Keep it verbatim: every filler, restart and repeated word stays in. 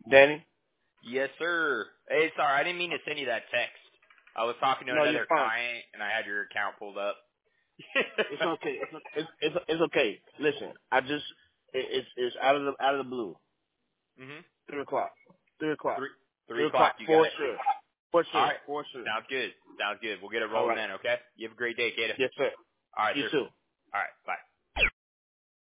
Danny? Yes, sir. Hey, sorry, I didn't mean to send you that text. I was talking to No, you're another fine. client, and I had your account pulled up. It's okay. It's it's it's, it's okay. Listen, I just it, it's it's out of the out of the blue. mhm. Three o'clock. Three o'clock. Three, three Three o'clock o'clock. You got for it. sure. For All sure. right. For sure. Sounds good. Sounds good. We'll get it All rolling right. then. Okay. You have a great day, Kato. Yes, sir. All right, You sir. too.